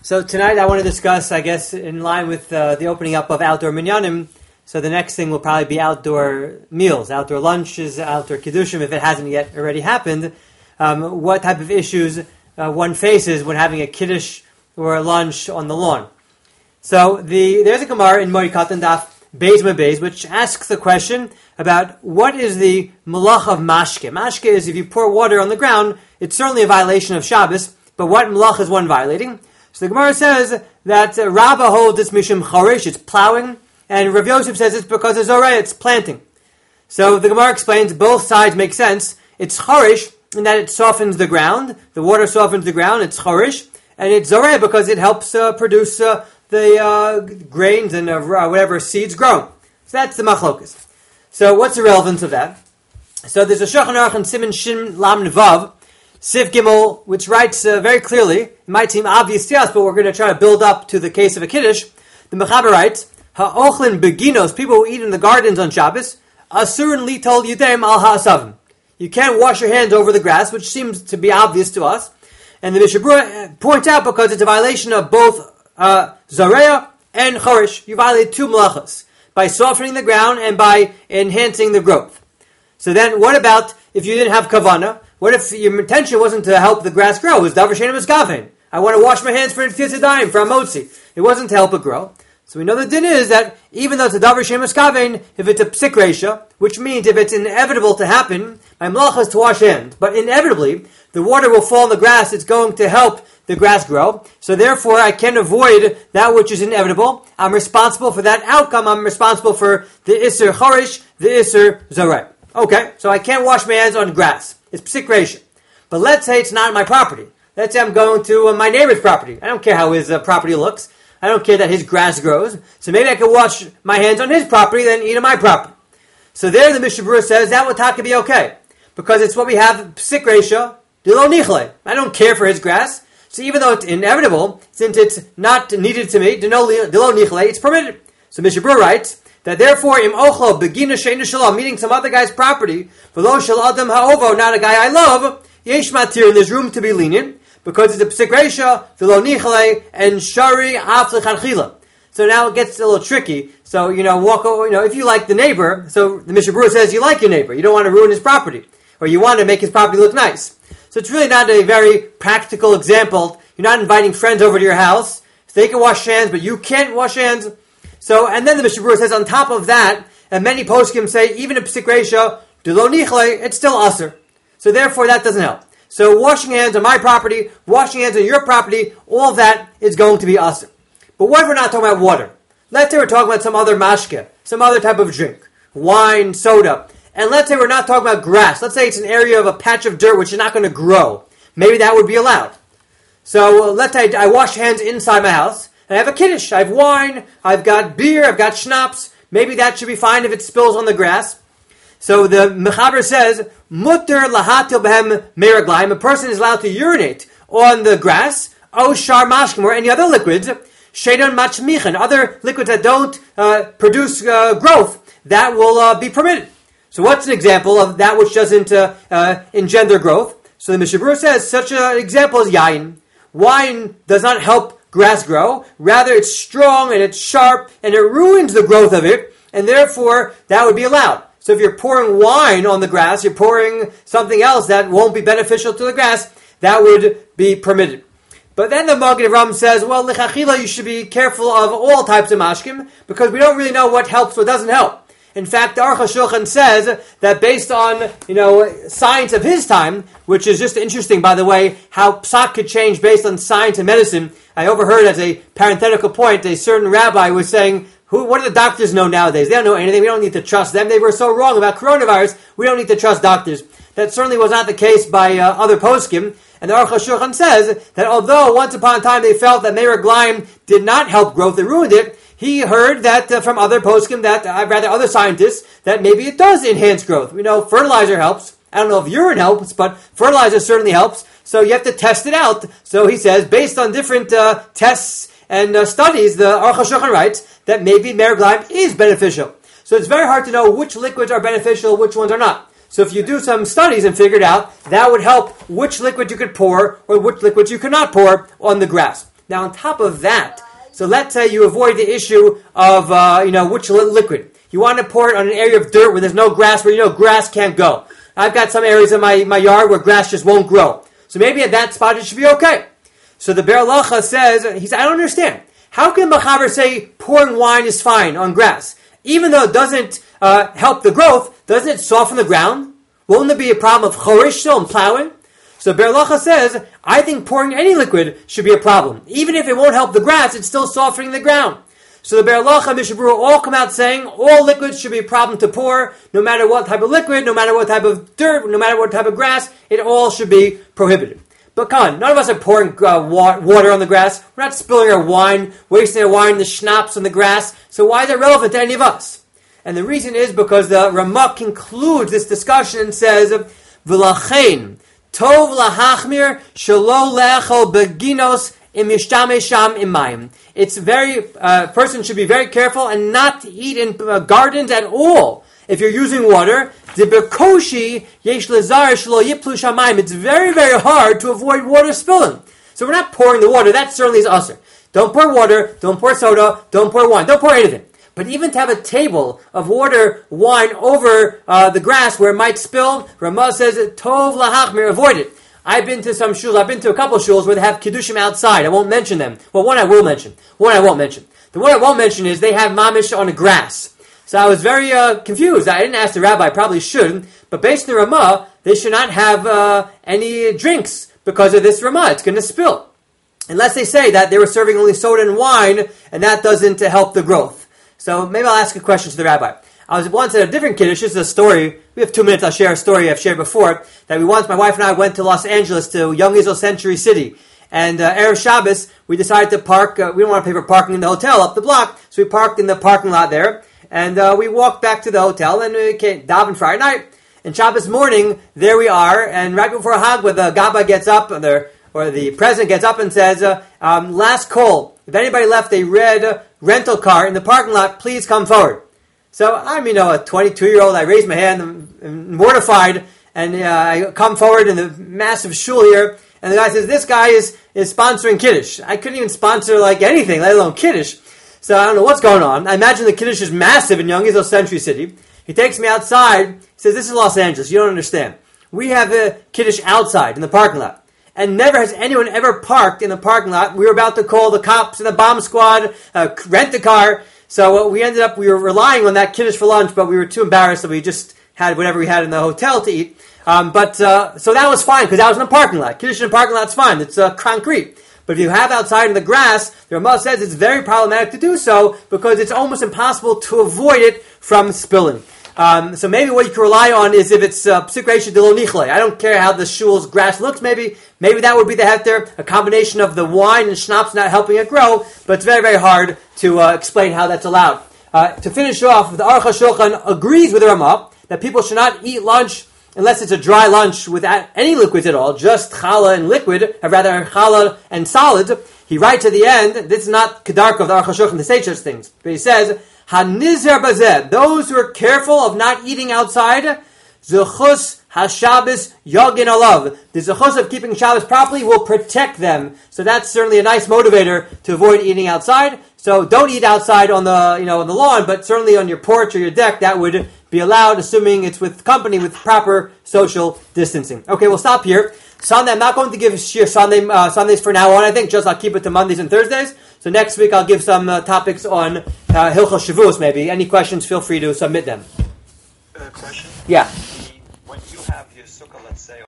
So tonight I want to discuss, I guess, in line with the opening up of outdoor minyanim. So the next thing will probably be outdoor meals, outdoor lunches, outdoor kiddushim, if it hasn't yet already happened. What type of issues one faces when having a kiddush or a lunch on the lawn. So there's a Gemara in Mori Katan Daf Beis Beis, which asks the question about what is the malach of mashke. Mashke is if you pour water on the ground, it's certainly a violation of Shabbos, but what malach is one violating? So the Gemara says that Rava holds it's mishum chorish, it's plowing, and Rav Yosef says it's because it's zoreh, it's planting. So the Gemara explains both sides make sense. It's chorish in that it softens the ground, the water softens the ground, it's chorish, and it's zoreh because it helps produce the grains and whatever seeds grow. So that's the machlokas. So what's the relevance of that? So there's a Shulchan Aruch in Siman Shin Lam Vav, Sif Gimel, which writes very clearly, it might seem obvious to us, but we're going to try to build up to the case of a kiddush. The Mechaber writes, Ha'ochlin beginos, people who eat in the gardens on Shabbos, Asurin litol yudem al ha'asavim. You can't wash your hands over the grass, which seems to be obvious to us. And the Mishnah Berurah points out because it's a violation of both Zareya and Chorish. You violate two malachas, by softening the ground and by enhancing the growth. So then what about if you didn't have kavana? What if your intention wasn't to help the grass grow? It was davar she'eino miskaven. I want to wash my hands for Tzidayim, for Amotzi. It wasn't to help it grow. So we know the din is that even though it's a davar she'eino miskaven, if it's a psik reisha, which means if it's inevitable to happen, my malacha is to wash hands. But inevitably, the water will fall in the grass, it's going to help the grass grow. So therefore, I can avoid that which is inevitable. I'm responsible for that outcome. I'm responsible for the Isser Chorish, the Isser Zareh. Okay, so I can't wash my hands on grass. It's psik reisha. But let's say it's not my property. Let's say I'm going to my neighbor's property. I don't care how his property looks. I don't care that his grass grows. So maybe I can wash my hands on his property, then eat on my property. So there the Mishnah Berurah says that would taka be okay. Because it's what we have, psik reisha, dilo nichle. I don't care for his grass. So even though it's inevitable, since it's not needed to me, dilo nichle, it's permitted. So Mishnah Berurah writes that therefore, im ochlo begina she'eino shalom, meaning some other guy's property, v'lo shel adam ha'ovo, not a guy I love, yesh matir, and there's room to be lenient, because it's a psik reisha, dilo nichle, and shari af lechatchila. So now it gets a little tricky. So, walk over, if you like the neighbor, so the Mishnah Berurah says you like your neighbor, you don't want to ruin his property, or you want to make his property look nice. So it's really not a very practical example. You're not inviting friends over to your house. So they can wash hands, but you can't wash hands. So, and then the Mishnah Berurah says on top of that, and many poskim say, even a psik reisha, delo nichle, it's still aser. So therefore that doesn't help. So washing hands on my property, washing hands on your property, all of that is going to be aser. But what if we're not talking about water? Let's say we're talking about some other mashke, some other type of drink, wine, soda. And let's say we're not talking about grass. Let's say it's an area of a patch of dirt which is not going to grow. Maybe that would be allowed. So let's say I wash hands inside my house, and I have a kiddush. I have wine, I've got beer, I've got schnapps. Maybe that should be fine if it spills on the grass. So the Mechaber says, Mutter lahatil behem meraglaim, a person is allowed to urinate on the grass, o shar mashkim, or any other liquids, sheidan machmichin, other liquids that don't produce growth, that will be permitted. So what's an example of that which doesn't engender growth? So the Mishnah Berurah says such an example is yayin. Wine does not help grass grow. Rather, it's strong and it's sharp and it ruins the growth of it. And therefore, that would be allowed. So if you're pouring wine on the grass, you're pouring something else that won't be beneficial to the grass, that would be permitted. But then the Magen Avraham says, well, l'chachila, you should be careful of all types of mashkim because we don't really know what helps, what doesn't help. In fact, the Aruch HaShulchan says that based on, science of his time, which is just interesting, by the way, how psak could change based on science and medicine. I overheard as a parenthetical point, a certain rabbi was saying, what do the doctors know nowadays? They don't know anything. We don't need to trust them. They were so wrong about coronavirus. We don't need to trust doctors. That certainly was not the case by other poskim. And the Aruch HaShulchan says that although once upon a time they felt that Meir Gleim did not help growth, it ruined it, he heard that from other poskim, other scientists, that maybe it does enhance growth. We know fertilizer helps. I don't know if urine helps, but fertilizer certainly helps. So you have to test it out. So he says, based on different tests and studies, the Aruch HaShulchan writes that maybe Meir Gleim is beneficial. So it's very hard to know which liquids are beneficial, which ones are not. So if you do some studies and figure it out, that would help which liquid you could pour or which liquids you could not pour on the grass. Now, on top of that, so let's say you avoid the issue of, which liquid. You want to pour it on an area of dirt where there's no grass, where grass can't go. I've got some areas in my yard where grass just won't grow. So maybe at that spot it should be okay. So the Be'er Halacha says, he said, I don't understand. How can Mechaber say pouring wine is fine on grass? Even though it doesn't help the growth, doesn't it soften the ground? Won't there be a problem of chorish still and plowing? So Be'er Halacha says, I think pouring any liquid should be a problem. Even if it won't help the grass, it's still softening the ground. So the Be'er Halacha and Mishnah Berurah all come out saying all liquids should be a problem to pour, no matter what type of liquid, no matter what type of dirt, no matter what type of grass, it all should be prohibited. But come on, none of us are pouring water on the grass. We're not spilling our wine, wasting our wine, the schnapps on the grass. So why is that relevant to any of us? And the reason is because the Ramah concludes this discussion and says, V'lachein tov lahachmir shelo le'echol beginos im yishtamesham imayim. It's person should be very careful and not to eat in gardens at all. If you're using water, it's very, very hard to avoid water spilling. So we're not pouring the water. That certainly is usher. Don't pour water, don't pour soda, don't pour wine, don't pour anything. But even to have a table of water, wine over the grass where it might spill, Ramah says, Tov lahachmir, avoid it. I've been to some shuls, I've been to a couple shuls where they have kiddushim outside. I won't mention them. Well, one I will mention. One I won't mention. The one I won't mention is they have mamish on the grass. So I was very confused. I didn't ask the rabbi, I probably should, but based on the Ramah, they should not have any drinks because of this Ramah. It's going to spill. Unless they say that they were serving only soda and wine, and that doesn't help the growth. So maybe I'll ask a question to the rabbi. I was once at a different kiddush. This is a story. We have 2 minutes. I'll share a story I've shared before. That my wife and I went to Los Angeles, to Young Israel Century City. And Erev Shabbos, we decided to park. We don't want to pay for parking in the hotel up the block, so we parked in the parking lot there. And we walked back to the hotel, and we came daven Friday night. And Shabbos morning, there we are. And right before Hagba, the Gabba gets up, or the president gets up and says, last call. If anybody left a red rental car in the parking lot, please come forward. So I'm, a 22-year-old. I raise my hand, I'm mortified, and I come forward in the massive shul here. And the guy says, this guy is sponsoring Kiddush. I couldn't even sponsor anything, let alone Kiddush. So I don't know what's going on. I imagine the Kiddush is massive in Young Israel Century City. He takes me outside. He says, this is Los Angeles. You don't understand. We have a Kiddush outside in the parking lot. And never has anyone ever parked in the parking lot. We were about to call the cops and the bomb squad, rent the car. So we were relying on that Kiddush for lunch, but we were too embarrassed, so we just had whatever we had in the hotel to eat. So that was fine, because that was in the parking lot. Kiddush in the parking lot's fine. It's concrete. But if you have outside in the grass, the Ramah says it's very problematic to do so because it's almost impossible to avoid it from spilling. So maybe what you can rely on is if it's psuk reisha de lo nichle. I don't care how the shul's grass looks. Maybe that would be the heter, a combination of the wine and schnapps not helping it grow. But it's very, very hard to explain how that's allowed. To finish off, the Aruch HaShulchan agrees with the Ramah that people should not eat lunch unless it's a dry lunch without any liquids at all, just challah and liquid, or rather challah and solids. He writes at the end, this is not kedarka of the Aruch HaShulchan to say such things, but he says, Hanizar bazeh, those who are careful of not eating outside, zechus hashabbos yagin alav. The zechus of keeping Shabbos properly will protect them. So that's certainly a nice motivator to avoid eating outside. So don't eat outside on the on the lawn, but certainly on your porch or your deck that would be allowed, assuming it's with company with proper social distancing. Okay, we'll stop here. Sunday, I'm not going to give Shir Sundays for now on. I think just I'll keep it to Mondays and Thursdays. So next week I'll give some topics on Hilchos Shavuos maybe. Any questions, feel free to submit them. Question? Yeah. When you have your sukkah, let's say,